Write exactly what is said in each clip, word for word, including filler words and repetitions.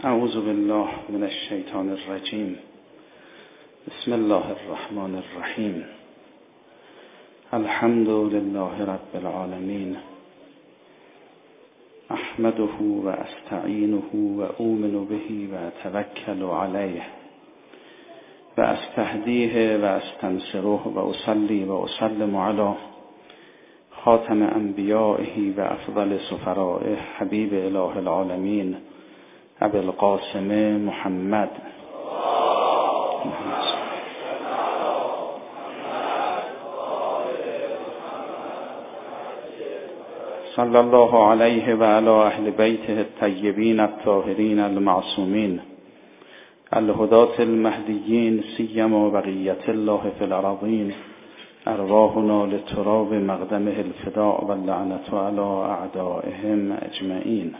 اعوذ بالله من الشیطان الرجیم. بسم الله الرحمن الرحیم. الحمد لله رب العالمین. احمده و استعینه و اؤمن به و اتوکل علیه و استهدیه و استنصره و اصلی و اسلم علی خاتم انبیائه و افضل سفرائه حبیب اله العالمین ابی القاسم محمد صلی الله علیه و علی اهل بیته الطیبین الطاهرین المعصومین الهداة المهدیین سیما بقیة الله فی الارضین ارواحنا لتراب مقدمه الفداء واللعنة علی اعدائهم اجمعین.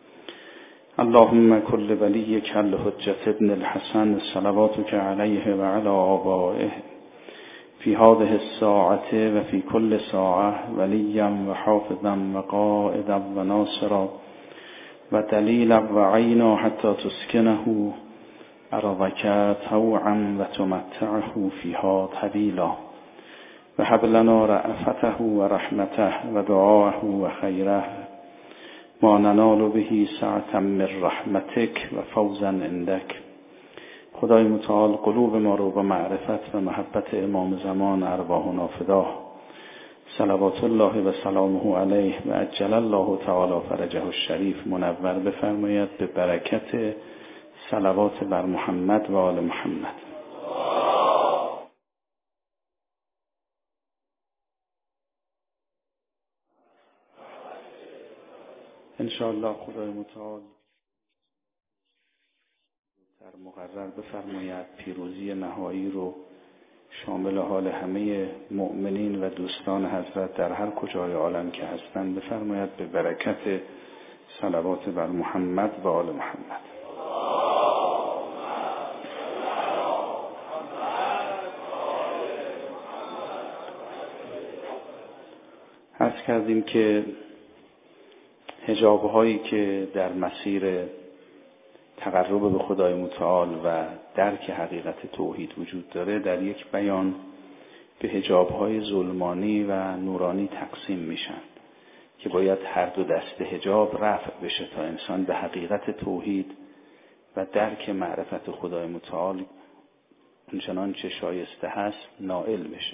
اللهم كل وليك الحجة ابن الحسن صلواتك عليه وعلى آبائه في هذه الساعة وفي كل ساعة وليا وحافظا وقائدا وناصرا ودليلا وعينا حتى تسكنه أرضك طوعا وتمتعه فيها طويلا وهب لنا رأفته ورحمته ودعاءه وخيره ما ننال به سعة من رحمتك و فوزا عندك. خدای متعال قلوب ما رو با معرفت و محبت امام زمان ارواحنا فدا. صلوات الله و سلامه علیه و عجل الله تعالی فرجه الشریف منور بفرماید به برکت صلوات بر محمد و آل محمد. انشاءالله خدای متعال در مقرر بفرماید پیروزی نهایی رو شامل حال همه مؤمنین و دوستان حضرت در هر کجای عالم که هستند بفرماید به برکت صلوات بر محمد و آل محمد. عرض کردیم که حجاب هایی که در مسیر تقرب به خدای متعال و درک حقیقت توحید وجود داره در یک بیان به حجاب های ظلمانی و نورانی تقسیم میشن که باید هر دو دسته حجاب رفع بشه تا انسان به حقیقت توحید و درک معرفت خدای متعال اونچنان چه شایسته هست نائل بشه.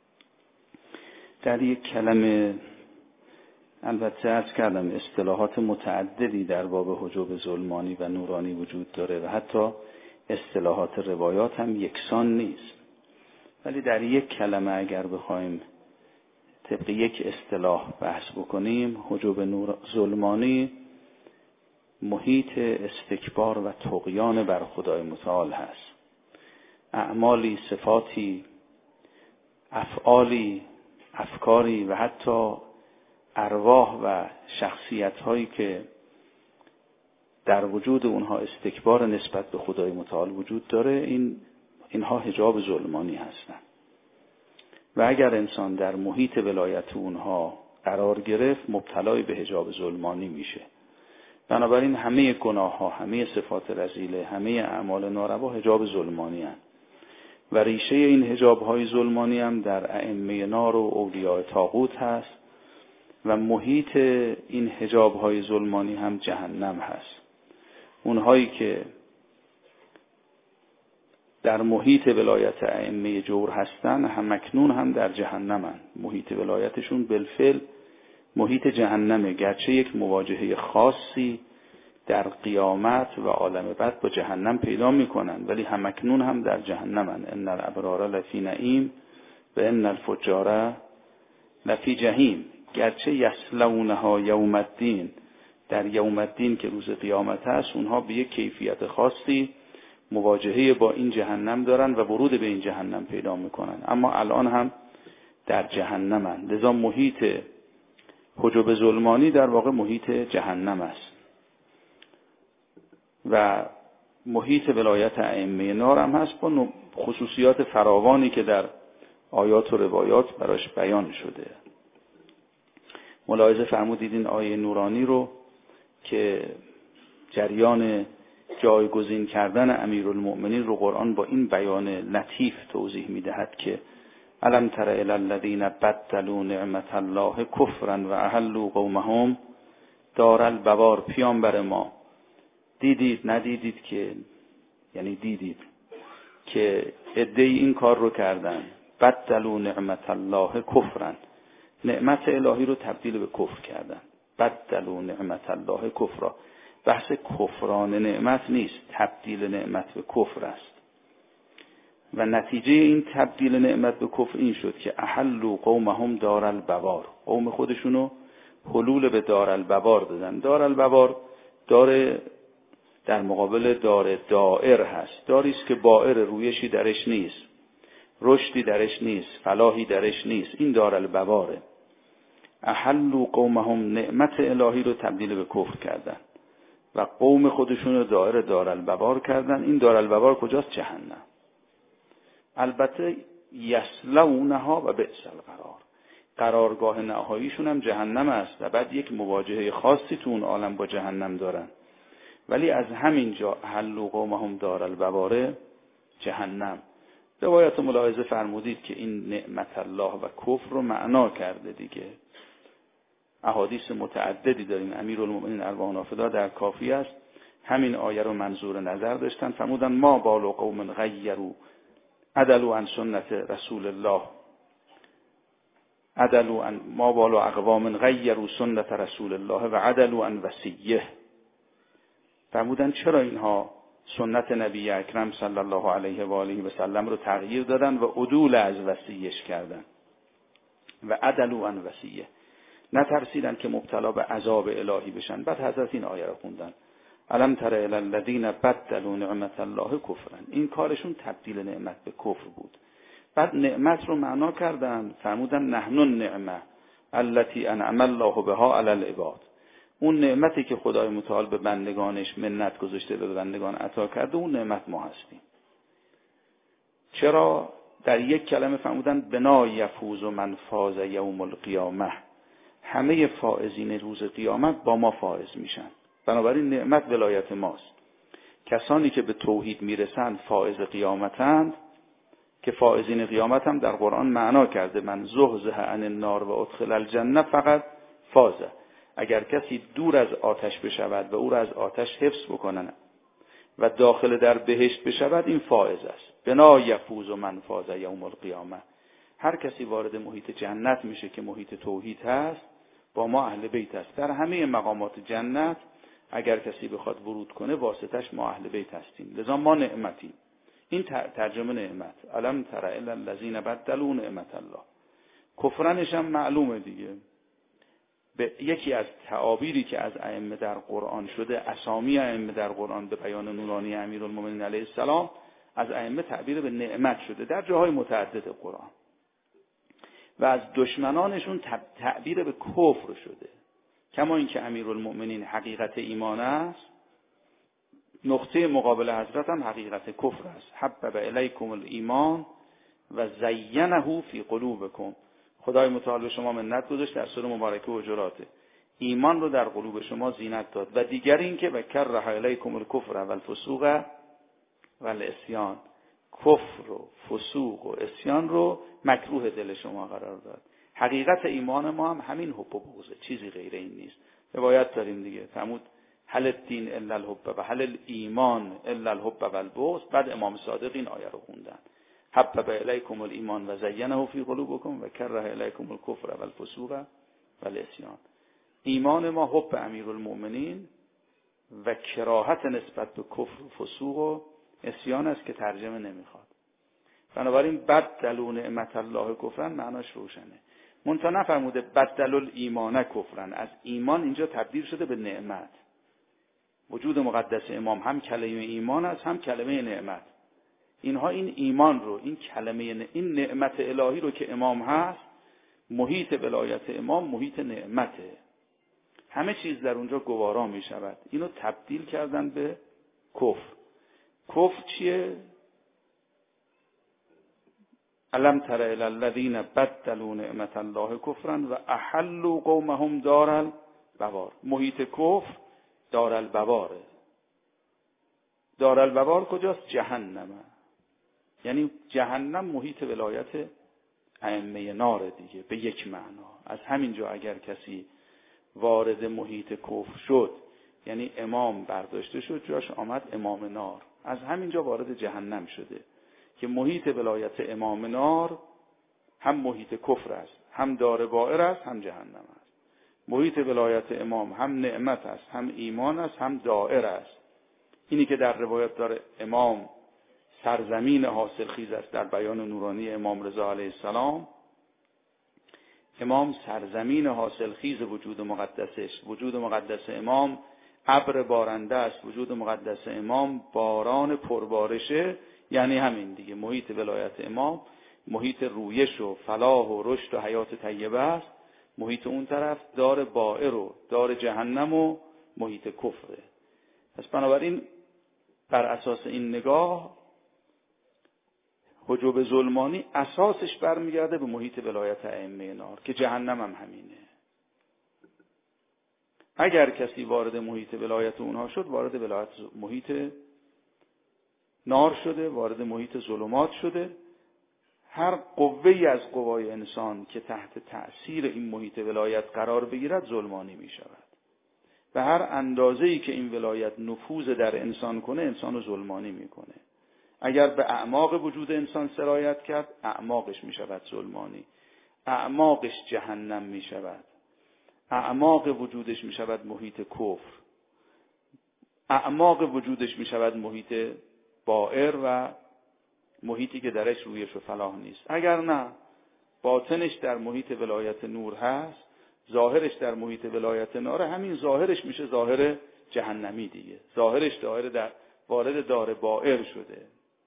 در یک کلمه البته عرض کردم اصطلاحات متعددی در باب حجاب ظلمانی و نورانی وجود داره و حتی اصطلاحات روایات هم یکسان نیست، ولی در یک کلمه اگر بخوایم طبق یک اصطلاح بحث بکنیم حجاب نور ظلمانی محیط استکبار و طغیان بر خدای متعال هست. اعمالی، صفاتی، افعالی، افکاری و حتی ارواح و شخصیت هایی که در وجود اونها استکبار نسبت به خدای متعال وجود داره این اینها حجاب ظلمانی هستند و اگر انسان در محیط ولایت اونها قرار گرفت مبتلای به حجاب ظلمانی میشه. بنابراین همه گناه ها، همه صفات رذیله، همه اعمال ناروا حجاب ظلمانی هستند و ریشه این حجاب های ظلمانی هم در ائمه نار و اولیاء طاغوت هست و محیط این حجاب های ظلمانی هم جهنم هست. اونهایی که در محیط ولایت ائمه جور هستن هم اکنون هم در جهنمن. محیط ولایتشون بالفعل محیط جهنمه، گرچه یک مواجهه خاصی در قیامت و عالم بعد با جهنم پیدا میکنن ولی هم اکنون هم در جهنمن. ان الابرار لفی نعیم و ان الفجار لفی جهیم. گرچه یصلونها یوم الدین، در یوم الدین که روز قیامت هست اونها به یک کیفیت خاصی مواجهه با این جهنم دارن و ورود به این جهنم پیدا میکنن، اما الان هم در جهنمن. لذا محیط حجاب ظلمانی در واقع محیط جهنم است و محیط ولایت ائمه نار هم هست با خصوصیات فراوانی که در آیات و روایات براش بیان شده. ملاحظه فرمودید این آیه نورانی رو که جریان جایگزین کردن امیرالمؤمنین رو قرآن با این بیان لطیف توضیح میدهد که الم تر الی الذین بدلوا نعمت الله کفرا و احلوا قومهم دار البوار. پیامبر ما دیدید ندیدید که، یعنی دیدید که عده‌ای این کار رو کردن، بدلوا نعمت الله کفرا، نعمت الهی رو تبدیل به کفر کردن. بدلوا نعمت الله کفرا، بحث کفران نعمت نیست، تبدیل نعمت به کفر است. و نتیجه این تبدیل نعمت به کفر این شد که احلوا قومهم دار البوار، قوم خودشونو حلول به دار البوار دادن. دار البوار دار در مقابل دار دائر هست، داری است که بائر، رویشی درش نیست، رشدی درش نیست، فلاحی درش نیست، این دار البواره. احلوا قومهم، نعمت الهی رو تبدیل به کفر کردن و قوم خودشون رو دائر دار البوار کردن. این دار البوار کجاست؟ جهنم. البته یصلونها و بئس القرار، قرارگاه نهاییشون هم جهنم است و بعد یک مواجهه خاصی تو اون عالم با جهنم دارن. ولی از همین جا احلوا قومهم دار البوار، جهنم. روایت ملاحظه فرمودید که این نعمت الله و کفر رو معنا کرده دیگه. احادیث متعددی داریم. امیرالمؤمنین ارواح نافذه در کافی است همین آیه رو منظور نظر داشتن، فرمودن ما بال قوم غیروا عدلوا عن سنت رسول الله، عدلوا عن ما بال اقوام غیروا سنت رسول الله و عدلوا عن وصیه. فرمودن چرا اینها سنت نبی اکرم صلی الله علیه و آله و سلم رو تغییر دادن و عدول از وصیش کردن و عدلوا عن وصیه، نترسیدن که مبتلا به عذاب الهی بشن. بعد حضرت این آیه رو خوندن الم تر الی الذین بدلوا نعمت الله کفرا، این کارشون تبدیل نعمت به کفر بود. بعد نعمت رو معنا کردن، فرمودن نحن النعمه التي انعم الله بها علی العباد، اون نعمتی که خدای متعال به بندگانش منت گذاشته به بندگان عطا کرده، اون نعمت ما هستیم. چرا؟ در یک کلمه فرمودن بنا یفوز من فاز یوم القیامه، همه فائزین روز قیامت با ما فائز میشن. بنابراین نعمت ولایت ماست. کسانی که به توحید میرسند فائز قیامتند، که فائزین قیامت هم در قرآن معنا کرده من زحزح عن النار و ادخل الجنه فقط فازه. اگر کسی دور از آتش بشود و او را از آتش حفظ بکنن و داخل در بهشت بشود، این فائز است. بنا یفوز من فاز یوم القیامه، هر کسی وارد محیط جنت میشه که محیط توحید هست، با ما اهل بیت است. در همه مقامات جنت اگر کسی بخواد ورود کنه واسطش ما اهل بیت هستیم، لذا ما نعمتیم. این ترجمه نعمت. الم تر الی الذین بدلوا نعمت الله. کفرنش هم معلومه دیگه. به یکی از تعابیری که از ائمه در قرآن شده، اسامی ائمه در قرآن به بیان نورانی امیرالمؤمنین علیه السلام، از ائمه تعبیر به نعمت شده در جاهای متعدد قرآن، و از دشمنانشون تعبیر به کفر شده. کما اینکه امیرالمؤمنین حقیقت ایمان است، نقطه مقابل حضرت هم حقیقت کفر است. حبب الیکم الایمان و زینه فی قلوبکم، خدای متعال به شما منت گذاشت در سوره مبارکه حجرات، ایمان رو در قلوب شما زینت داد. و دیگر این که و کره الیکم الکفر و الفسوق و العصیان، کفر و فسوق و عصیان رو مکروه دل شما قرار داد. حقیقت ایمان ما هم همین حب و بغضه، چیزی غیر این نیست. روایت داریم دیگه، فرمود هل الدین الا الحب و هل الایمان الا الحب و البغض. بعد امام صادق این آیه رو خوندن حبب الیکم الایمان و زینه فی قلوبکم و کره الیکم الکفر و الفسوق و العصیان. ایمان ما حب امیرالمؤمنین و کراهت نسبت به کفر و فسوق و عصیان است که ترجمه نمیخواد. بنابراین بدلوا نعمت الله کفرن معناش روشنه. منتها نفرموده بدلوا الایمان کفرن، از ایمان اینجا تبدیل شده به نعمت. وجود مقدس امام هم کلمه ایمان است هم کلمه نعمت. اینها این ایمان رو، این کلمه، این نعمت الهی رو که امام هست، محیط ولایت امام محیط نعمته، همه چیز در اونجا گوارا می شود. اینو تبدیل کردن به کفر. کفر چیه؟ الم تر الی الذین بدلوا نعمت الله کفرا و احلوا قومهم دار البوار. محیط کفر دار البواره. دارالبوار کجاست؟ جهنمه. یعنی جهنم محیط ولایت ائمه نار دیگه به یک معنا. از همین جا اگر کسی وارد محیط کفر شد، یعنی امام برداشته شد جاش آمد امام نار، از همین جا وارد جهنم شده که محیط ولایت امام نار هم محیط کفر است، هم دار بائر است، هم جهنم است. محیط ولایت امام هم نعمت است، هم ایمان است، هم دائر است. اینی که در روایت داره امام سرزمین حاصل خیز است، در بیان نورانی امام رضا علیه السلام، امام سرزمین حاصل خیز وجود مقدسش، وجود مقدس امام ابر بارنده است، وجود مقدس امام باران پربارشه. یعنی همین دیگه، محیط ولایت امام محیط رویش و فلاح و رشد و حیات طیبه است، محیط اون طرف دار بائر و دار جهنم و محیط کفره. پس بنابراین بر اساس این نگاه حجب ظلمانی اساسش برمیگرده به محیط ولایت ائمه نار که جهنم هم همینه. اگر کسی وارد محیط ولایت اونها شد، وارد ولایت محیط نار شده، وارد محیط ظلمات شده. هر قوه‌ای از قوای انسان که تحت تأثیر این محیط ولایت قرار بگیرد ظلمانی می شود. به هر اندازه‌ای که این ولایت نفوذ در انسان کنه، انسان رو ظلمانی میکنه. اگر به اعماق وجود انسان سرایت کرد، اعماقش می شود ظلمانی، اعماقش جهنم می شود، اعماق وجودش می شود محیط کفر، اعماق وجودش می شود محیط بائر و محیطی که درش رویش و فلاح نیست. اگر نه، باطنش در محیط ولایت نور هست، ظاهرش در محیط ولایت ناره، همین ظاهرش میشه ظاهر جهنمی دیگه، ظاهرش داره در وارد دار بائر شده.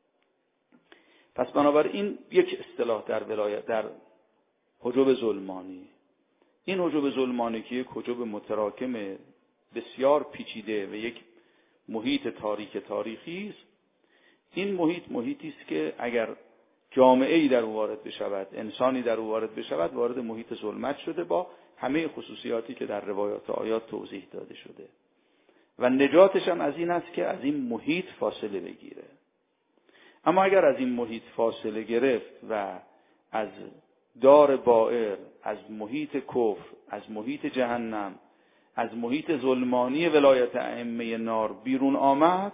پس بنابراین یک اصطلاح در ولایت در حجب ظلمانی، این حجب ظلمانی که یک حجب متراکم بسیار پیچیده و یک محیط تاریک تاریخی است، این محیط محیطی است که اگر جامعه‌ای در او وارد بشود، انسانی در او وارد بشود، وارد محیط ظلمت شده با همه خصوصیاتی که در روایات و آیات توضیح داده شده و نجاتش هم از این است که از این محیط فاصله بگیره. اما اگر از این محیط فاصله گرفت و از دار بائر، از محیط کفر، از محیط جهنم، از محیط ظلمانی ولایت ائمه نار بیرون آمد،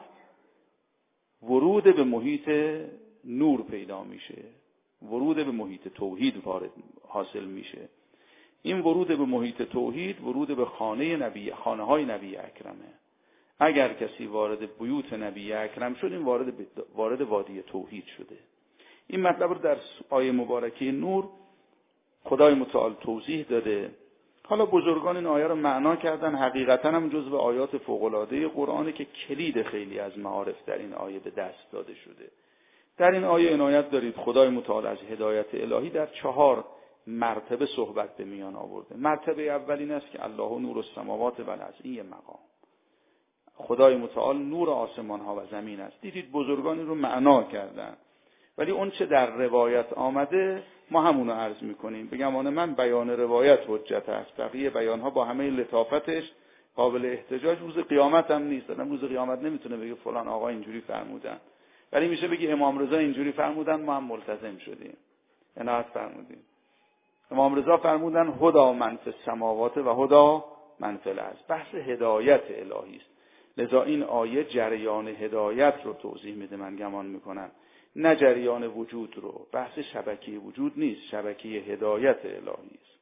ورود به محیط نور پیدا میشه، ورود به محیط توحید وارد حاصل میشه. این ورود به محیط توحید ورود به خانه نبی، خانه های نبی اکرمه. اگر کسی وارد بیوت نبی اکرم شد، این وارد وارد وادی توحید شده. این مطلب رو در آیه مبارکه نور خدای متعال توضیح داده. حالا بزرگان این آیه رو معنا کردن، حقیقتا هم جزو آیات فوق‌العاده قرآنه که کلید خیلی از معارف در این آیه به دست داده شده. در این آیه عنایت دارید خدای متعال از هدایت الهی در چهار مرتبه صحبت به میان آورده. مرتبه اول این است که الله نور السماوات و الارض، این یه مقام. خدای متعال نور آسمان ها و زمین است. دیدید بزرگان این رو معنا کردن، ولی اون چه در روایت آمده ما همونو عرض میکنیم. بگم من بیان روایت حجت است، بقیه بیان ها با همه لطافتش قابل احتجاج روز قیامت هم نیست. آدم روز قیامت نمیتونه بگه فلان آقا اینجوری فرمودن، ولی میشه بگه امام رضا اینجوری فرمودن، ما هم ملتزم شدیم، عنایت فرمودیم. امام رضا فرمودن هدا من فی السماوات و هدا من فی الارض. بحث هدایت الهی است. لذا این آیه جریان هدایت رو توضیح میده، من گمان میکنم، نه جریان وجود رو. بحث شبکه وجود نیست، شبکه هدایت الهی است.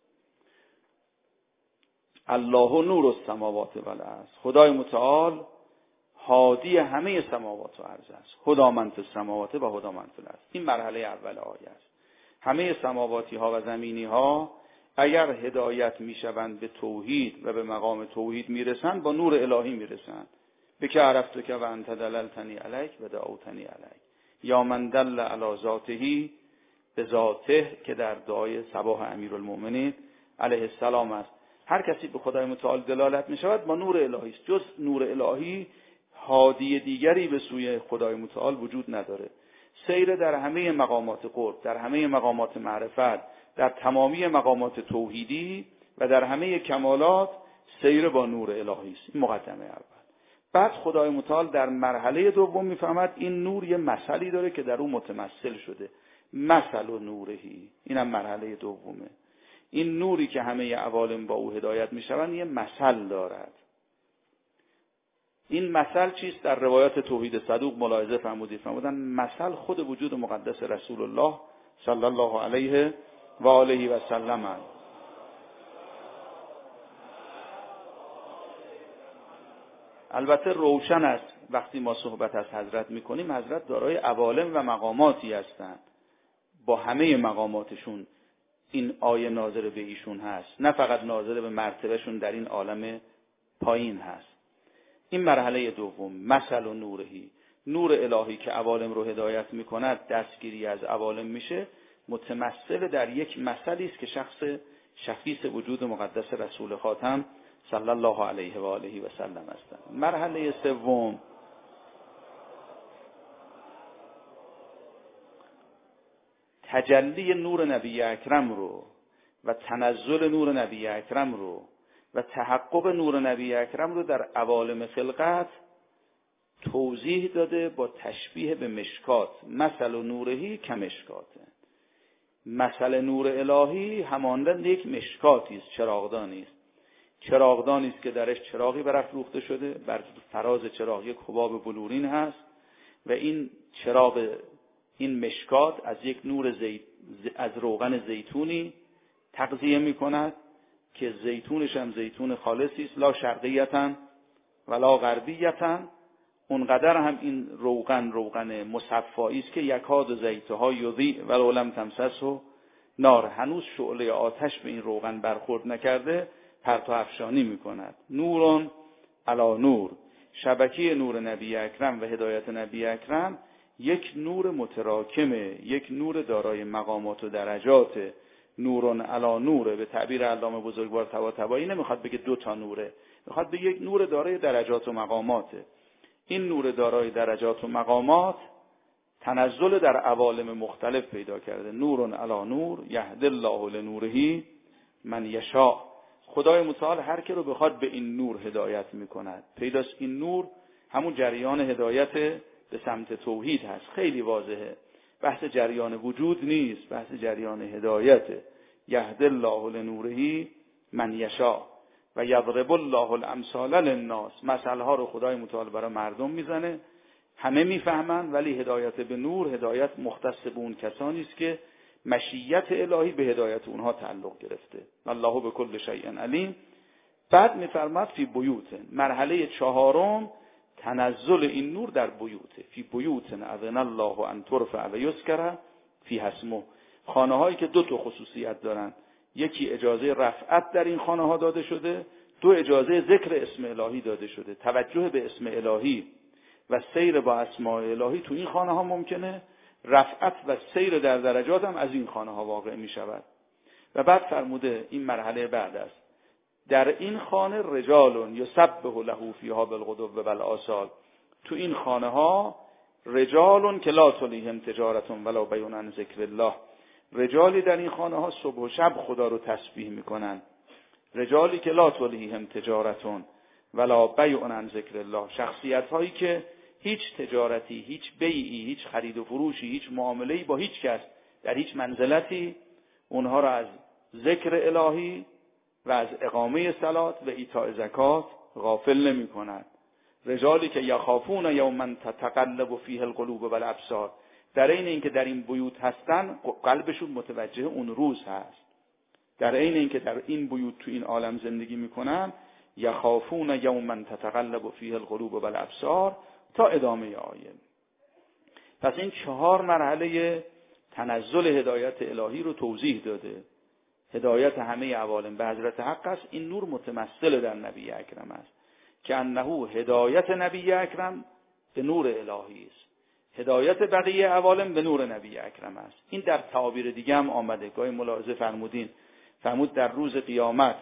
الله نور السماوات و الارض، خدای متعال هادی همه سماوات و ارض است. هدا من فی السماوات و هدا من فی الارض. این مرحله اول آیه است. همه سماواتی ها و زمینی ها اگر هدایت میشوند به توحید و به مقام توحید میرسند، با نور الهی میرسند. بک عرفتک و انت دللتنی علیک و دعوتنی علیک، یا من دل علی ذاته به ذاته، که در دعای صباح امیرالمؤمنین علیه السلام است. هر کسی به خدای متعال دلالت میشود با نور الهی است. جز نور الهی هادی دیگری به سوی خدای متعال وجود نداره. سیر در همه مقامات قرب، در همه مقامات معرفت، در تمامی مقامات توحیدی و در همه کمالات سیر با نور الهی است. این مقدمه اول. بعد خدای متعال در مرحله دوم میفهمد این نور یه مثلی داره که در اون متمثل شده. مثل و نورهی، اینم مرحله دومه. این نوری که همه عوالم با او هدایت میشوند یه مثل دارد. این مثل چیست؟ در روایات توحید صدوق ملاحظه فرمودید، فرمودن مثل خود وجود مقدس رسول الله صلی الله علیه و آله و سلم. البته روشن است وقتی ما صحبت از حضرت میکنیم، حضرت دارای عوالم و مقاماتی هستند، با همه مقاماتشون این آیه ناظر به ایشون هست، نه فقط ناظر به مرتبهشون در این عالم پایین هست. این مرحله دوم، مثل و نورهی، نور الهی که عوالم رو هدایت میکند، دستگیری از عوالم میشه، متمثل در یک مثلی است که شخص شخیص وجود مقدس رسول خاتم صلی الله علیه و آله و سلم هستند. مرحله سوم، تجلی نور نبی اکرم رو و تنزل نور نبی اکرم رو و تحقق نور نبی اکرم رو در عوالم خلقت توضیح داده با تشبیه به مشکات. مثل نورهی کمشکاته. مثل نور الهی همانند یک مشکاتی است، چراغدانی است. چراغدانی است که درش چراغی برافروخته شده، بر فراز چراغ یک حباب بلورین هست و این چراغ، این مشکات از یک نور زیت، از روغن زیتونی تغذیه می کند که زیتونش هم زیتون خالصی است، لا شرقیتاً ولا غربیتاً. اونقدر هم این روغن روغن مصفایی است که یکاد زیتها یضیء ولو لم تمسسه نار، هنوز شعله آتش به این روغن برخورد نکرده، پرتو افشانی می کند. نورون علی نور، شبکه نور نبی اکرم و هدایت نبی اکرم یک نور متراکمه، یک نور دارای مقامات و درجات. نورون علی نوره، به تعبیر علامه بزرگوار طباطبایی نمیخواد بگه دو تا نوره، میخواد بگه یک نور دارای درجات و مقاماته. این نور دارای درجات و مقامات تنزل در عوالم مختلف پیدا کرده. نورون علی نور یهدی الله لنوره من یشاء. خدای متعال هر که رو بخواد به این نور هدایت میکند. پیداست این نور همون جریان هدایت به سمت توحید هست. خیلی واضحه، بحث جریان وجود نیست، بحث جریان هدایته. یهدی الله لنوره من یشاء و یضرب الله الامثال للناس. مثلها رو خدای متعال برای مردم میزنه، همه میفهمن، ولی هدایت به نور هدایت مختص به اون کسانی است که مشیت الهی به هدایت اونها تعلق گرفته. الله به کل شیء علیم. بعد میفرماد فی بیوت، مرحله چهارم تنزل این نور در بیوت. فی بیوت اذن الله ان ترفع و یذکر فی اسمه. خانه هایی که دو تا خصوصیت دارن، یکی اجازه رفعت در این خانه ها داده شده، دو اجازه ذکر اسم الهی داده شده. توجه به اسم الهی و سیر با اسماء الهی تو این خانه ها ممکنه، رفعت و سیر در درجات هم از این خانه ها واقع می شود. و بعد فرموده این مرحله بعد است، در این خانه رجال یسبح له فیها بالغدو و بالآصال. تو این خانه ها رجال که لا تلهیهم تجارت ولا بیع عن ذکر الله. رجالی در این خانه ها صبح و شب خدا رو تسبیح میکنن. رجالی که لا تلهیهم تجارت ولا بیع عن ذکر الله. شخصیت هایی که هیچ تجارتی، هیچ بیعی، هیچ خرید و فروشی، هیچ معامله‌ای با هیچ کس در هیچ منزلتی اونها را از ذکر الهی و از اقامه صلات و ایتاء زکات غافل نمی کند. رجالی که یخافون یوما تتقلب فیه القلوب والابصار. در این اینکه در این بیوت هستن قلبشون متوجه اون روز هست. در این اینکه در این بیوت تو این عالم زندگی میکنن، یخافون یوما تتقلب فیه القلوب والابصار تا ادامه آیه. پس این چهار مرحله تنزل هدایت الهی رو توضیح داده. هدایت همه عوالم به حضرت حق است. این نور متمثل در نبی اکرم است که انه هدایت نبی اکرم به نور الهی است، هدایت بقیه عوالم به نور نبی اکرم است. این در تعابیر دیگه هم آمده. گاهی ملاحظه فرمودین، فرمود در روز قیامت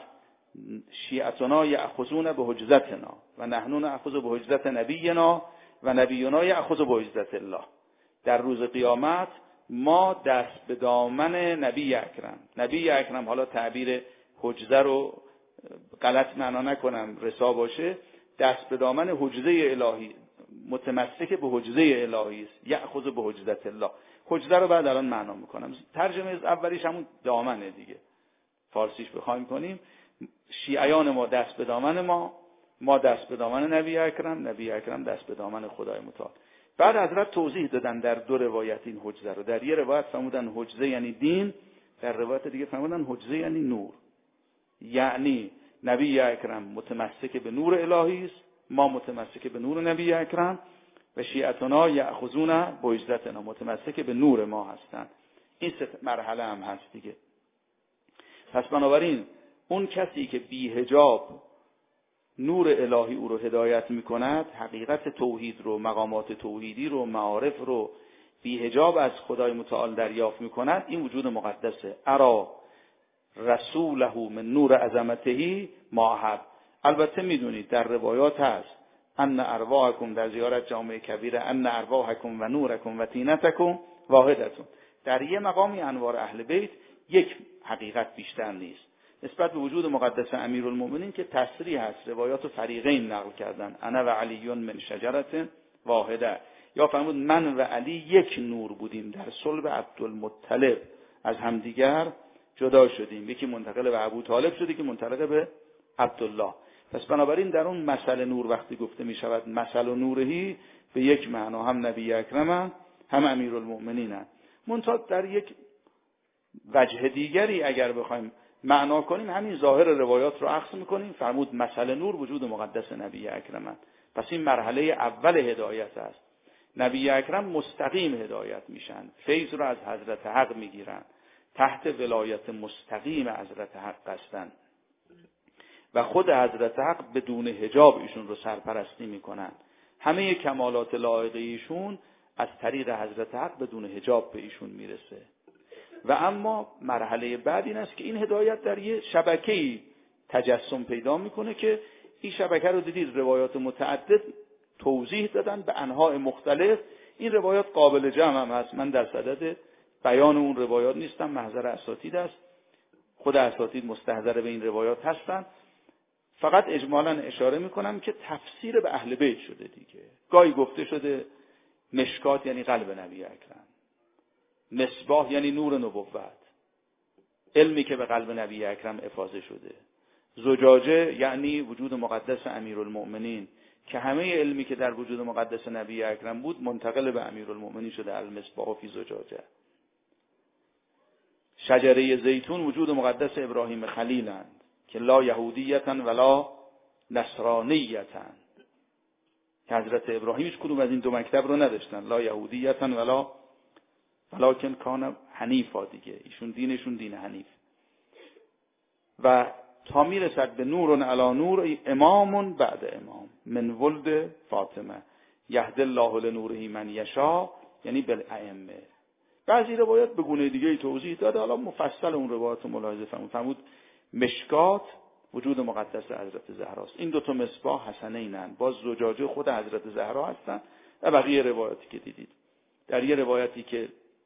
شیعتنا یأخذون به حجزتنا و نحن نأخذ به حجزت نبینا و نبینا یأخذ به حجزت الله. در روز قیامت ما دست به دامن نبی اکرم. نبی اکرم، حالا تعبیر حجزه رو غلط معنا نکنم رسا باشه، دست به دامن حجزه الهی، متمسک به حجزه الهی است. یأخذ به حجزت الله. حجزه رو بعد الان معنا میکنم. ترجمه از اولیش همون دامنه دیگه، فارسیش بخوایم کنیم. شیعیان ما دست به دامن ما، ما دست به دامن نبی اکرم، نبی اکرم دست به دامن خدای متعال. بعد حضرت توضیح دادن در دو روایت این حجزه رو. در یه روایت فرمودن حجزه یعنی دین، در روایت دیگه فرمودن حجزه یعنی نور. یعنی نبی اکرم متمسک به نور الهی است، ما متمسک به نور نبی اکرم، و شیعتنا یأخذون بحجزتنا، متمسک به نور ما هستند. این سه مرحله هم هست دیگه. پس بنابراین اون کسی که بی حجاب نور الهی او رو هدایت میکند، حقیقت توحید رو، مقامات توحیدی رو، معارف رو بی حجاب از خدای متعال دریافت میکند، این وجود مقدسه. ارا رسوله من نور عظمته ماحب. البته میدونید در روایات هست ان ارواحکم، در زیارت جامع کبیره، ان ارواحکم و نورکم و طینتکم واحدتون. در یه مقامی انوار اهل بیت یک حقیقت بیشتر نیست نسبت به وجود مقدس امیرالمؤمنین که تصریح هست، روایات فریقین نقل کردن، انا و علیون من شجرت واحده، یا فرمود من و علی یک نور بودیم در صلب عبدالمطلب، از همدیگر جدا شدیم، یکی منتقل به ابو طالب شد، یکی منتقل به عبدالله. پس بنابراین در اون مثل نور وقتی گفته می شود مثل و نورهی، به یک معنا هم نبی اکرم هم امیرالمؤمنین هم. منتها در یک وجه دیگری اگر بخوایم معنا کنیم، همین ظاهر روایات رو اخذ میکنیم، فرمود مثل نور وجود مقدس نبی اکرم. پس این مرحله اول هدایت است. نبی اکرم مستقیم هدایت میشن، فیض رو از حضرت حق میگیرن، تحت ولایت مستقیم حضرت حق هستند و خود حضرت حق بدون حجاب ایشون رو سرپرستی میکنن. همه کمالات لایق ایشون از طریق حضرت حق بدون حجاب به ایشون میرسه. و اما مرحله بعد این است که این هدایت در یه شبکه‌ای تجسم پیدا میکنه که این شبکه رو دیدید روایات متعدد توضیح دادن به انواع مختلف. این روایات قابل جمع هم هست، من در صدد بیان اون روایات نیستم، محضر اساتید است، خود اساتید مستحضر به این روایات هستن. فقط اجمالاً اشاره میکنم که تفسیر به اهل بیت شده دیگه. گاهی گفته شده مشکات یعنی قلب نبی اکرم، مصباح یعنی نور نبوت، علمی که به قلب نبی اکرم افاضه شده، زجاجه یعنی وجود مقدس امیرالمؤمنین که همه علمی که در وجود مقدس نبی اکرم بود منتقل به امیرالمؤمنین شده، المصباح فی زجاجه. شجره زیتون وجود مقدس ابراهیم خلیلند که لا یهودیتن ولا نصرانیتن، که حضرت ابراهیم هیچ کدوم از این دو مکتب رو نداشتن، لا یهودیتن ولا ولکن کان حنیفا دیگه، ایشون دینشون دین حنیف. و تا میرسد به نور علی نور، امام بعد امام من ولد فاطمه یهدی الله لنوره من یشاء، یعنی بالائمه. بعضی روایات به گونه دیگه توضیح داده، حالا مفصل اون روایات ملاحظه فرمود. فرمود مشکات وجود مقدس حضرت زهراست. این دو تا مصباح حسنینن، باز زجاجه خود حضرت زهرا هستن و بقیه روایاتی که دیدید. در یه روایتی که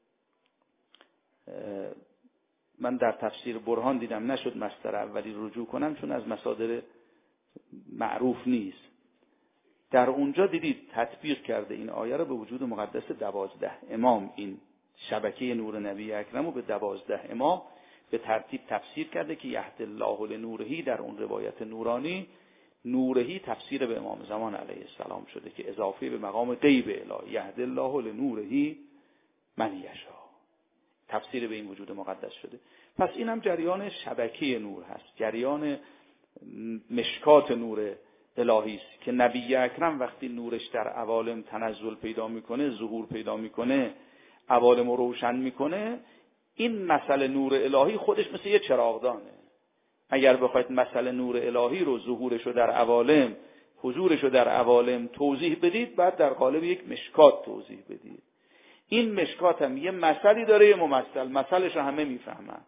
من در تفسیر برهان دیدم، نشد مصدر اولی رجوع کنم چون از مصادر معروف نیست، در اونجا دیدید تطبیق کرده این آیه رو به وجود مقدس دوازده امام، این شبکه نور نبی اکرم رو به دوازده امام به ترتیب تفسیر کرده که یهدی الله لنورهی. در اون روایت نورانی نورهی تفسیر به امام زمان علیه السلام شده که اضافه به مقام غیب الهی، یهدی الله لنورهی من یشاء، تفسیر به این وجود مقدس شده. پس این هم جریان شبکه نور هست، جریان مشکات نور الهی است که نبی اکرم وقتی نورش در عوالم تنزل پیدا میکنه، ظهور پیدا میکنه، عوالم رو روشن میکنه، این مسئله نور الهی خودش مثل یه چراغدانه. اگر بخواید مسئله نور الهی رو، ظهورش رو در عوالم، حضورش رو در عوالم توضیح بدید، بعد در قالب یک مشکات توضیح بدید. این مشکات هم یه مثلی داره، یه ممثل، مثلش رو همه میفهمن.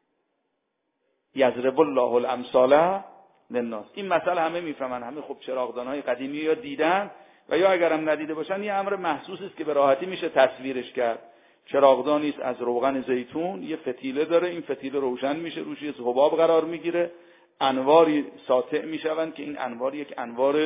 یضرب الله الامثال للناس، این مثل همه میفهمن، همه خب چراغدانهای قدیمی یا دیدن و یا اگرم ندیده باشن یه امر محسوس است که به راحتی میشه تصویرش کرد. چراغدانی است از روغن زیتون، یه فتیله داره، این فتیله روشن میشه، روش یه حباب قرار میگیره، انواری ساطع میشون که این انوار یک انوار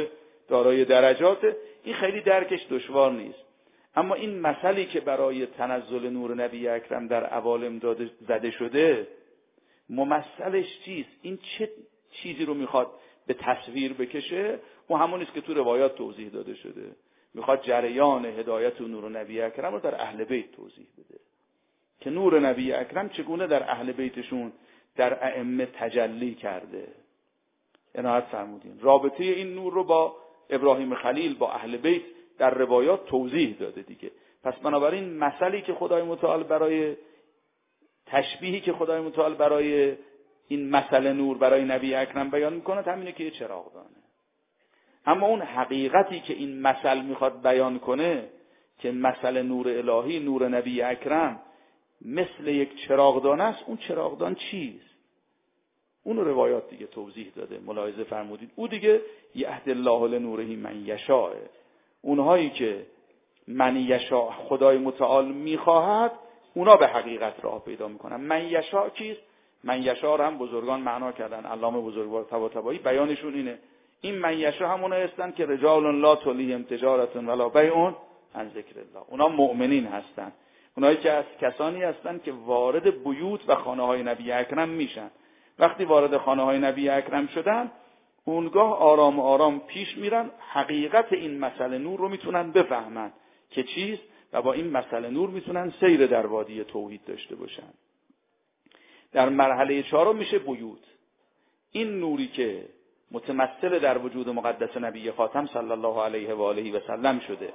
دارای درجات، این خیلی درکش دشوار نیست. اما این مثلی که برای تنزل نور نبی اکرم در عوالم داده زده شده، ممثلش چیست؟ این چه چیزی رو میخواد به تصویر بکشه؟ و همون است که تو روایات توضیح داده شده. میخواد جریان هدایت و نور نبی اکرم رو در اهل بیت توضیح بده، که نور نبی اکرم چگونه در اهل بیتشون در ائمه تجلی کرده. عنایت فرمودین. رابطه این نور رو با ابراهیم خلیل، با اهل بیت در روایات توضیح داده دیگه. پس بنابراین مثلی که خدای متعال برای تشبیهی که خدای متعال برای این مثل نور برای نبی اکرم بیان میکنه همینه که یه چراغدانه. اما اون حقیقتی که این مثل میخواد بیان کنه که مثل نور الهی، نور نبی اکرم مثل یک چراغدان است، اون چراغدان چیست؟ اون روایات دیگه توضیح داده. ملاحظه فرمودید او دیگه یهد الله لنوره من یشاء، اونهایی که من یشاء خدای متعال میخواهد اونا به حقیقت راه پیدا میکنن. من یشاء کیست؟ من یشاء رو هم بزرگان معنا کردن. علامه بزرگوار طباطبایی بیانشون اینه، این من یشاء همونه هستن که رجال لا تلهیهم تجارت ولا بیع عن ذکر الله. اونا مؤمنین هستن، اونایی که از کسانی هستن که وارد بیوت و خانه های نبی اکرم میشن. وقتی وارد خانه های نبی اکرم شدن، اونگاه آرام آرام پیش میرن، حقیقت این مسئله نور رو میتونن بفهمن که چیست و با این مسئله نور میتونن سیر در وادی توحید داشته باشن. در مرحله چهارم میشه بیوت. این نوری که متمثل در وجود مقدس نبی خاتم صلی الله علیه و آله و سلم شده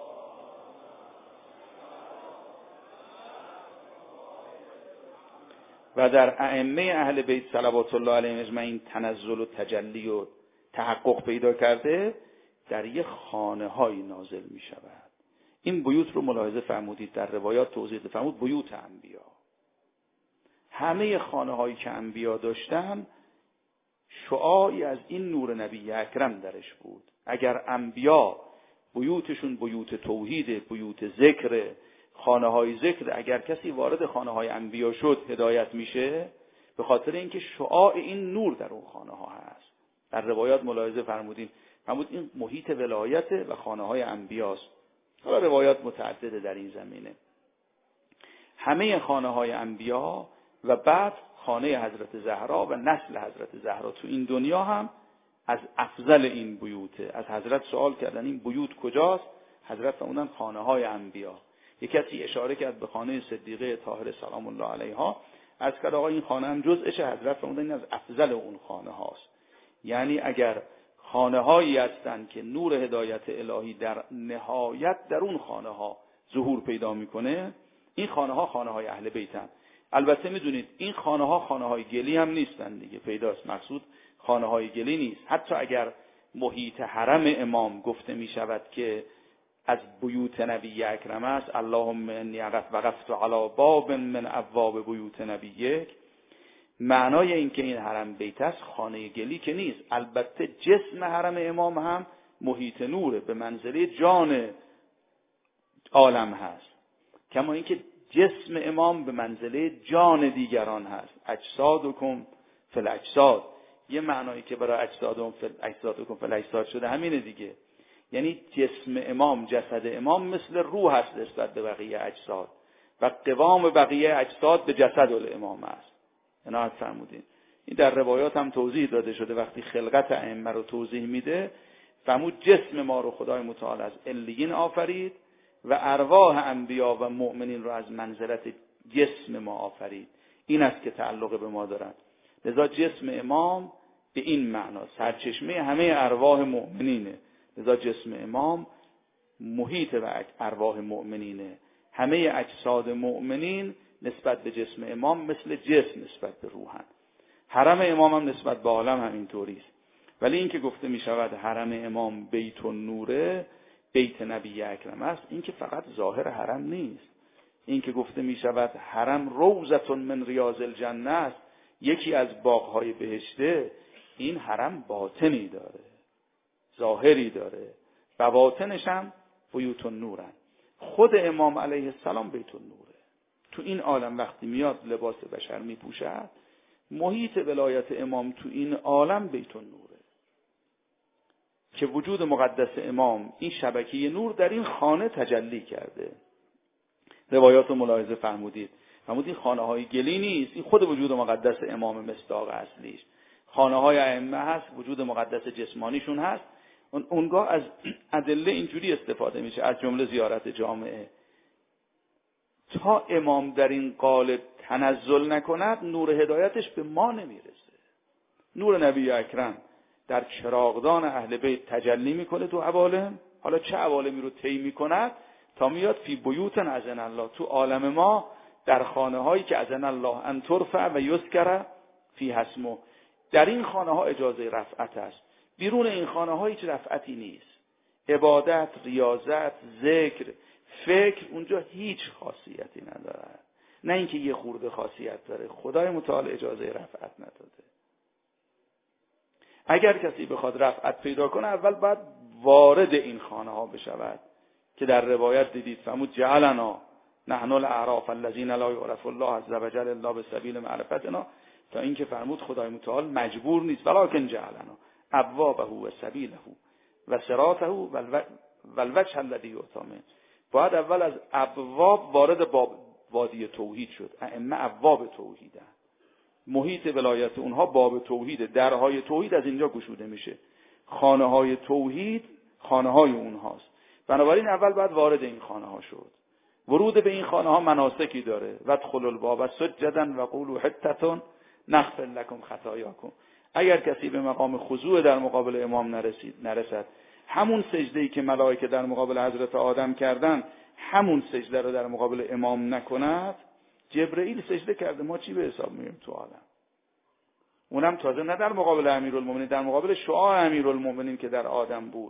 و در ائمه اهل بیت صلوات الله علیهم اجمعین تنزل و تجلی و تحقق پیدا کرده، در یه خانه های نازل می شود. این بیوت رو ملاحظه فرمودید، در روایات توضیح فرمود بیوت انبیا. همه خانه هایی که انبیا داشتن شعاعی از این نور نبی اکرم درش بود. اگر انبیا بیوتشون بیوت توحید، بیوت ذکر، خانه های ذکر، اگر کسی وارد خانه های انبیا شد هدایت میشه، به خاطر اینکه شعاع این نور در اون خانه ها هست. در روایات ملاحظه فرمودین فرمود این محیط ولایت و خانه های انبیاست. حالا روایات متعدده در این زمینه. همه خانه های انبیا و بعد خانه حضرت زهرا و نسل حضرت زهرا تو این دنیا هم از افضل این بیوته. از حضرت سوال کردن این بیوت کجاست؟ حضرت فرمودن خانه های انبیا. یک کسی اشاره کرد به خانه صدیقه طاهره سلام الله علیها، از کد آقا این خانه هم جزءشه. حضرت فرمودن این از افضل اون خانه هاست. یعنی اگر خانه هایی هستن که نور هدایت الهی در نهایت در اون خانه ها ظهور پیدا میکنه، این خانه ها خانه های اهل بیتن. البته میدونید این خانه ها خانه های گلی هم نیستن دیگه، پیداست. مقصود خانه های گلی نیست. حتی اگر محیط حرم امام گفته می شود که از بیوت نبی اکرم است، اللهم انی وقفت علی باب من ابواب بیوت نبیک، معنای این که این حرم بیت است خانه گلی که نیست. البته جسم حرم امام هم محیط نوره، به منزله جان عالم هست، کما اینکه جسم امام به منزله جان دیگران هست. اجسادکم فی الاجساد، یه معنایی که برای اجسادکم فی اجسادکم فی الاجساد شده همینه دیگه. یعنی جسم امام، جسد امام مثل روح هست نسبت به بقیه اجساد و قوام بقیه اجساد به جسد الامام است. عنایت فرمودین. این در روایات هم توضیح داده شده. وقتی خلقت ائمه رو توضیح میده فرمود جسم ما رو خدای متعال از علیین آفرید و ارواح انبیا و مؤمنین رو از منزلت جسم ما آفرید. این است که تعلق به ما دارد. لذا جسم امام به این معنا سرچشمه همه ارواح مؤمنینه. لذا جسم امام محیط و ارواح مؤمنینه. همه اجساد مؤمنین نسبت به جسم امام مثل جسم نسبت به روحن. حرم امام هم نسبت به عالم همینطوری است. ولی این که گفته می شود حرم امام بیت النوره، بیت نبی اکرم است، این که فقط ظاهر حرم نیست. این که گفته می شود حرم روضة من ریاض الجنه است، یکی از باغ‌های بهشته، این حرم باطنی داره، ظاهری داره، بواطنش هم بیوت النورن. خود امام علیه السلام بیت النوره. تو این عالم وقتی میاد لباس بشر میپوشد، محیط ولایت امام تو این عالم بیت النوره. که وجود مقدس امام، این شبکه نور در این خانه تجلی کرده. روایات رو ملاحظه فرمودید. فرمودید خانه های گلی نیست، این خود وجود مقدس امام مصداق اصلیش. خانه های ائمه هست، وجود مقدس جسمانیشون هست. اون اونگاه از ادله اینجوری استفاده میشه، از جمله زیارت جامعه. تا امام در این قالب تنزل نکند نور هدایتش به ما نمیرسه. نور نبی اکرم در چراغدان اهل بیت تجلی میکنه تو عوالم. حالا چه عوالمی رو طی میکند؟ تا میاد فی بیوت اذن الله، تو عالم ما در خانه هایی که اذن الله ان ترفع و یذکر فی اسمه، در این خانه ها اجازه رفعت است. بیرون این خانه ها هیچ رفعتی نیست. عبادت، ریاضت، ذکر، فکر اونجا هیچ خاصیتی نداره. نه اینکه یه خورده خاصیت داره، خدای متعال اجازه رفعت نداده. اگر کسی بخواد رفعت پیدا کنه اول باید وارد این خانه ها بشود که در روایت دیدید فرمود جعلنا نحن الاعراف الذين لا يعرف الله عز وجل الا بسبیل معرفتنا، تا اینکه فرمود خدای متعال مجبور نیست ولکن جعلنا ابوابه و سبیله و صراطه و الوجه الذی یؤتی منه. باید اول از ابواب وارد باب وادی توحید شد. ائمه ابواب توحیدن، محیط ولایت اونها باب توحید، درهای توحید از اینجا گشوده میشه. خانه های توحید خانه های اونهاست. بنابراین اول باید وارد این خانه ها شد. ورود به این خانه ها مناسکی داره. وادخلوا الباب سجدا و قولوا حطة نغفر لكم خطاياكم. اگر کسی به مقام خضوع در مقابل امام نرسید نرسد، همون سجده‌ای که ملائکه در مقابل حضرت آدم کردن، همون سجده رو در مقابل امام نکند، جبرئیل سجده کرده، ما چی به حساب میاریم تو عالم؟ اونم تازه نه در مقابل امیرالمومنین، در مقابل شعاع امیرالمومنین که در آدم بود،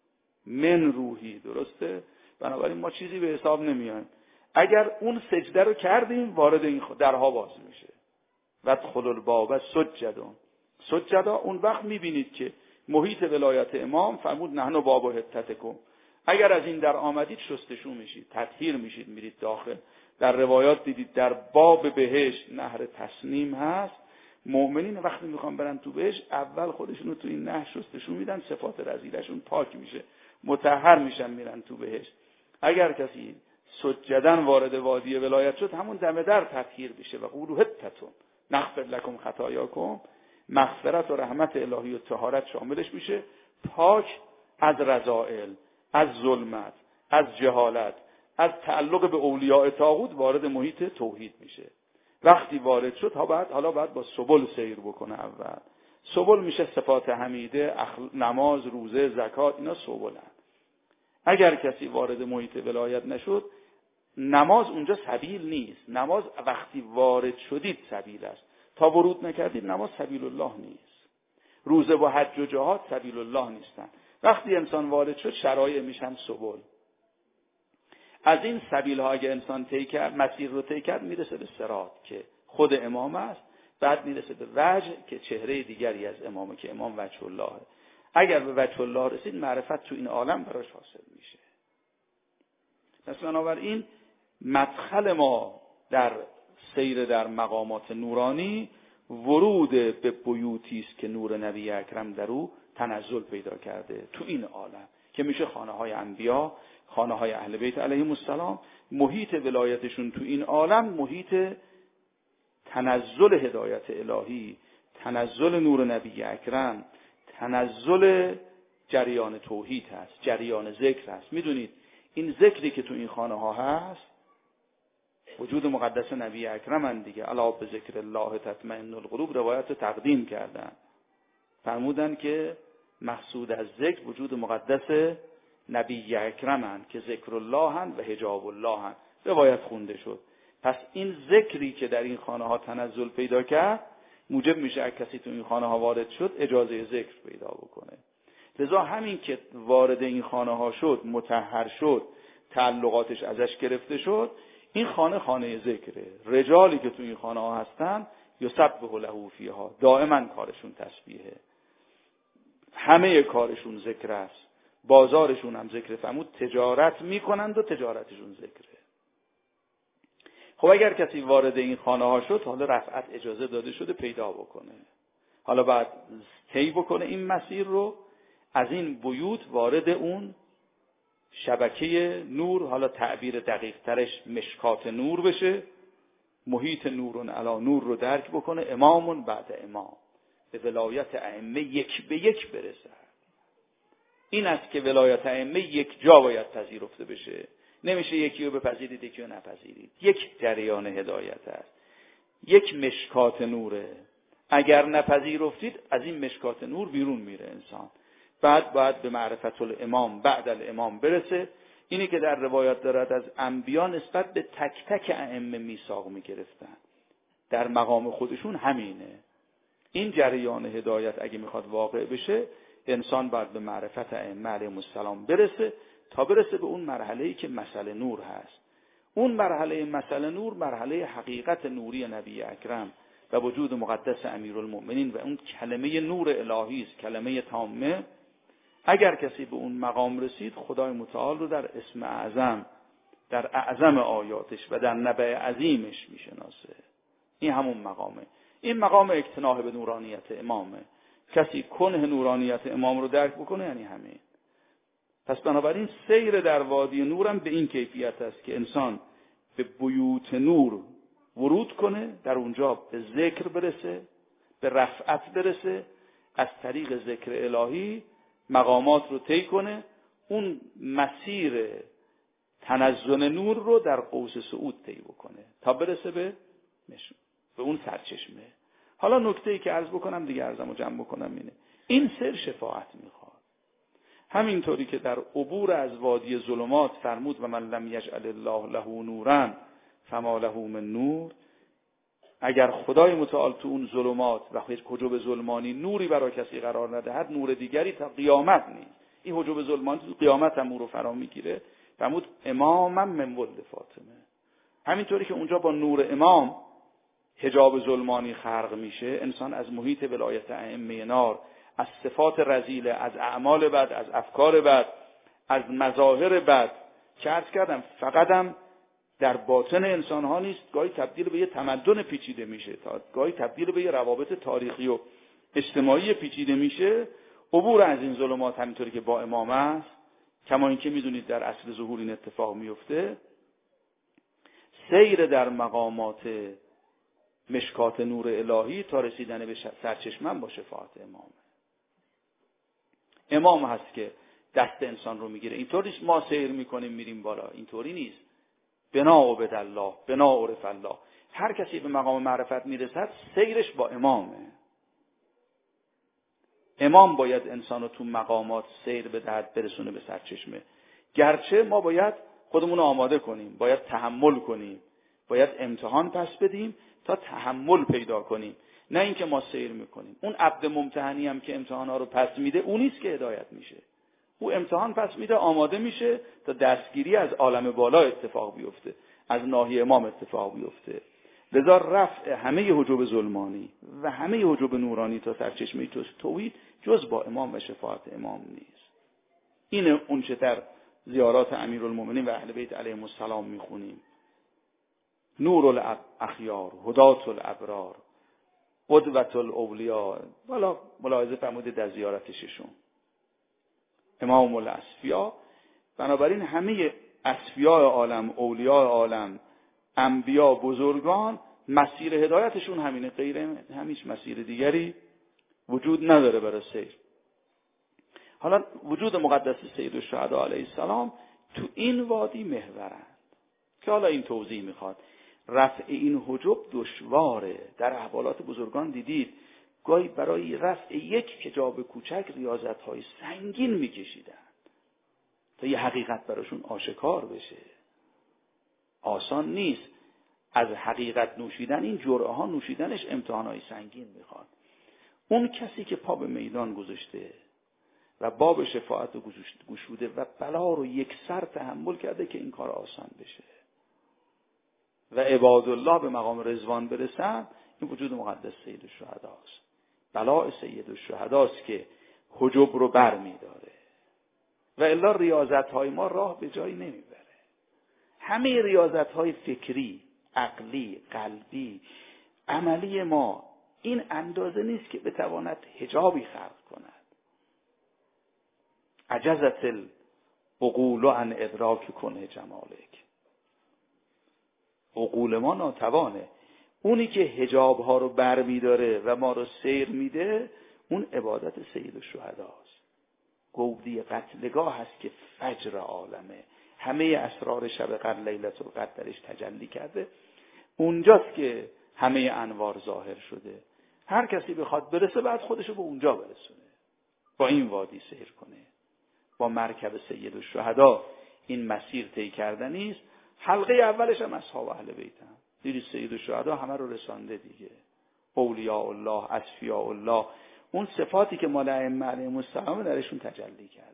من روحی. درسته؟ بنابراین ما چیزی به حساب نمیایم. اگر اون سجده رو کردیم وارد این درها باز میشه. وادخلوا الباب سجدا. سجدا اون وقت میبینید که محیط ولایت امام فرمود نحن باب حطتکم. اگر از این در آمدید شستشو میشید، تطهیر میشید، میرید داخل. در روایات دیدید در باب بهشت نهر تسنیم هست. مؤمنین وقتی میخوان برن تو بهشت اول خودشونو تو این نهر شستشو میدن، صفات رذیلشون پاک میشه، مطهر میشن، میرن تو بهشت. اگر کسی سجدن وارد وادی ولایت شد، همون دم در تطهیر بشه و قولوا حطة نغفر لكم خطاياكم. مغفرت و رحمت الهی و طهارت شاملش میشه. پاک از رذائل، از ظلمت، از جهالت، از تعلق به اولیاء طاغوت وارد محیط توحید میشه. وقتی وارد شد ها بعد حالا باید با سبل سیر بکنه. اول سبل میشه صفات حمیده، اخل... نماز، روزه، زکات، اینا سبلن. اگر کسی وارد محیط ولایت نشد، نماز اونجا سبیل نیست. نماز وقتی وارد شدید سبیل است. تا ورود نکردید نماز سبیل الله نیست. روزه و حج و جهاد سبیل الله نیستن. وقتی انسان وارد شد شرایع میشن سبل. از این سبیل ها اگه انسان طی کرد، مسیر رو طی کرد، میرسه به صراط که خود امام است. بعد میرسه به وجه که چهره دیگری از امامه که امام وجه الله. اگر به وجه الله رسید معرفت تو این عالم براش حاصل میشه. پس بنابراین مدخل ما در سیر در مقامات نورانی ورود به بیوتی است که نور نبی اکرم در او تنزل پیدا کرده تو این عالم که میشه خانه های انبیا، خانه های اهل بیت علیهم السلام. محیط ولایتشون تو این عالم محیط تنزل هدایت الهی، تنزل نور نبی اکرم، تنزل جریان توحید هست، جریان ذکر هست. میدونید این ذکری که تو این خانه ها هست وجود مقدس نبی اکرم هست دیگه. الا بذکر الله تطمئن القلوب روایت تقدیم کردن، فرمودن که مقصود از ذکر وجود مقدس نبی اکرم هست که ذکر الله هست و حجاب الله هست. روایت خونده شد. پس این ذکری که در این خانه ها تنزل پیدا کرد موجب میشه اگه کسی تو این خانه ها وارد شد اجازه ذکر پیدا بکنه. لذا همین که وارد این خانه ها شد، مطهر شد، تعلقاتش ازش گرفته شد، این خانه خانه ذکره. رجالی که تو این خانه ها هستن یسبح له فیها، دائما کارشون تسبیحه، همه کارشون ذکر است، بازارشون هم ذکر. فرمود تجارت میکنند و تجارتشون ذکره. خب اگر کسی وارد این خانه ها شد، حالا رفعت اجازه داده شده پیدا بکنه. حالا بعد طی بکنه این مسیر رو. از این بیوت وارد اون شبکه نور، حالا تعبیر دقیق ترش مشکات نور بشه، محیط نورون علا نور رو درک بکنه، امامون بعد امام به ولایت ائمه یک به یک برسه. این است که ولایت ائمه یک جا باید پذیرفته بشه. نمیشه یکی رو بپذیرید یکی رو نپذیرید. یک جریان هدایت است، یک مشکات نوره. اگر نپذیرفتید از این مشکات نور بیرون میره انسان. بعد باید به معرفت الامام بعد الامام برسه. اینی که در روایات دارد از انبیا نسبت به تک تک ائمه میثاق میگرفتن، در مقام خودشون همینه. این جریان هدایت اگه میخواد واقع بشه، انسان باید به معرفت ائمه علیهم السلام برسه تا برسه به اون مرحله‌ای که مسئله نور هست. اون مرحله مسئله نور مرحله حقیقت نوری نبی اکرم و وجود مقدس امیرالمؤمنین و اون کلمه نور الهی است، کلمه تامه. اگر کسی به اون مقام رسید، خدای متعال رو در اسم اعظم، در اعظم آیاتش و در نبع عظیمش میشناسه. این همون مقامه. این مقام اکتناح به نورانیت امامه. کسی کنه نورانیت امام رو درک بکنه یعنی همین. پس بنابراین سیر در وادی نورم به این کیفیت است که انسان به بیوت نور ورود کنه، در اونجا به ذکر برسه، به رفعت برسه، از طریق ذکر الهی مقامات رو طی کنه، اون مسیر تنزل نور رو در قوس صعود طی بکنه تا برسه به مشون، به اون سرچشمه. حالا نکته‌ای که عرض بکنم دیگه، عرضمو جمع بکنم اینه، این سر شفاعت میخواد. همینطوری که در عبور از وادی ظلمات فرمود و من لم یجعل الله له نورا فما له من نور، اگر خدای متعال تو اون ظلمات و حجب ظلمانی نوری برای کسی قرار ندهد، نور دیگری تا قیامت نیست. این حجب ظلمانی تو قیامت هم او رو فرا میگیره. فرمود امامم من ولد فاطمه. همینطوری که اونجا با نور امام حجاب ظلمانی خلق میشه، انسان از محیط ولایت ائمه نار، از صفات رذیله، از اعمال بد، از افکار بد، از مظاهر بد که عرض کردم فقطم در باطن انسان ها نیست، گاهی تبدیل به یه تمدن پیچیده میشه، تا گاهی تبدیل به یه روابط تاریخی و اجتماعی پیچیده میشه. عبور از این ظلمات همینطوری که با امام است، کما اینکه میدونید در اصل ظهور این اتفاق میفته، سیر در مقامات مشکات نور الهی تا رسیدن به سرچشمه با شفاعت امام. امام هست که دست انسان رو میگیره. اینطوری ما سیر میکنیم میریم بالا، اینطوری نیست. بنا عبد الله، بنا عرف الله. هر کسی به مقام معرفت میرسد سیرش با امامه. امام باید انسانو تو مقامات سیر بدهد برسونه به سرچشمه. گرچه ما باید خودمون رو آماده کنیم، باید تحمل کنیم، باید امتحان پس بدیم تا تحمل پیدا کنیم، نه اینکه ما سیر میکنیم. اون عبد ممتحنی هم که امتحانا رو پس میده، اون نیست که هدایت میشه. او امتحان پس میده، آماده میشه تا دستگیری از عالم بالا اتفاق بیفته، از ناحیه امام اتفاق بیفته. لذا رفع همه حجب ظلمانی و همه حجب نورانی تا سرچشمه توحید جز با امام و شفاعت امام نیست. این اون چه در زیارات امیرالمومنین و اهل بیت علیهم السلام میخونیم: نور الاخیار، هدات الابرار، قدوة الاولیاء. والا ملاحظه فرمودید در زیارت ششم امام الاصفیا. بنابراین همه اصفیاء عالم، اولیاء عالم، انبیا، بزرگان، مسیر هدایتشون همینه، غیر همیش مسیر دیگری وجود نداره برای سیر. حالا وجود مقدس سید الشهدا علیه السلام تو این وادی محورند که حالا این توضیح میخواد. رفع این حجب دشواره. در احوالات بزرگان دیدید گاهی برای رفع یک حجاب کوچک ریاضت‌های سنگین میکشیدن تا یه حقیقت براشون آشکار بشه. آسان نیست. از حقیقت نوشیدن، این جرعه ها نوشیدنش امتحانهای سنگین میخواد. اون کسی که پا به میدان گذاشته و باب شفاعت رو گشوده و بلا رو یک سر تحمل کرده که این کار آسان بشه و عباد الله به مقام رضوان برسن، این وجود مقدس سید الشهداست. بلاء سید الشهداست که حجب رو بر میداره و الا ریاضت های ما راه به جایی نمیبره. همه ریاضت های فکری، عقلی، قلبی، عملی ما این اندازه نیست که بتواند حجابی خلق کند. عجزت العقول عن ادراک کنه جمالک. عقول ما ناتوانه. اونی که حجاب ها رو بر میداره و ما رو سیر میده، اون عبادت سید الشهداست. گودی قتلگاه هست که فجر عالمه، همه اسرار شب قدر لیلة القدر درش تجلی کرده. اونجاست که همه انوار ظاهر شده. هر کسی بخواد برسه بعد خودشو به اونجا برسونه، با این وادی سیر کنه، با مرکب سید الشهدا این مسیر طی کردنی است. حلقه اولش هم اصحاب اهل بیت هم دیدی سید الشهدا همه رو رسانده دیگه. اولیاء الله، اصفیاء الله، اون صفاتی که مال ائمه علیهم السلام درشون تجلی کرده.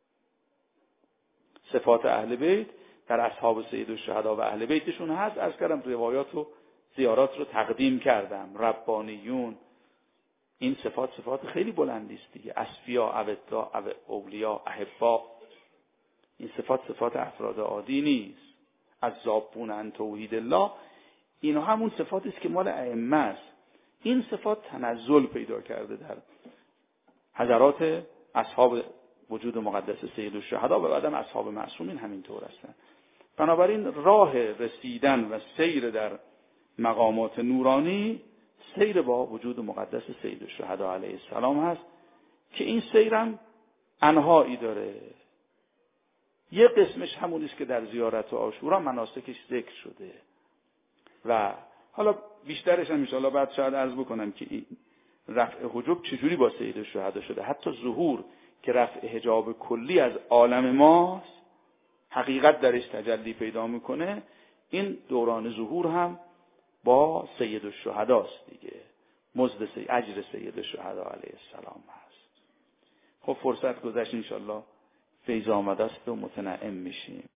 صفات اهل بیت در اصحاب سید الشهدا و اهل بیتشون هست. از کردم روایات و زیارات رو تقدیم کردم. ربانیون، این صفات صفات خیلی بلندی است دیگه. اصفیا، اودا، اولیا، احبا، این صفات صفات افراد عادی نیست. از ذابون عن توحید الله، اینا همون صفاتی است که مال ائمه است. این صفات تنزل پیدا کرده در حضرات اصحاب وجود مقدس سید الشهدا و بعدم اصحاب معصومین همینطور هستند. بنابراین راه رسیدن و سیر در مقامات نورانی سیر با وجود مقدس سید الشهدا علیه السلام هست که این سیرم انواعی داره. یه قسمش همون است که در زیارت و عاشورا مناسکش ذکر شده و حالا بیشترش هم ان شاءالله بعد شاید عرض بکنم که این رفع حجاب چجوری با سید الشهدا شده. حتی ظهور که رفع حجاب کلی از عالم ماست، حقیقت درش تجلی پیدا میکنه، این دوران ظهور هم با سید الشهداست دیگه. مزد سید اجر سید الشهدا علیه السلام هست. خب فرصت گذشت، ان شاءالله فیض آمده است و متنعم میشیم.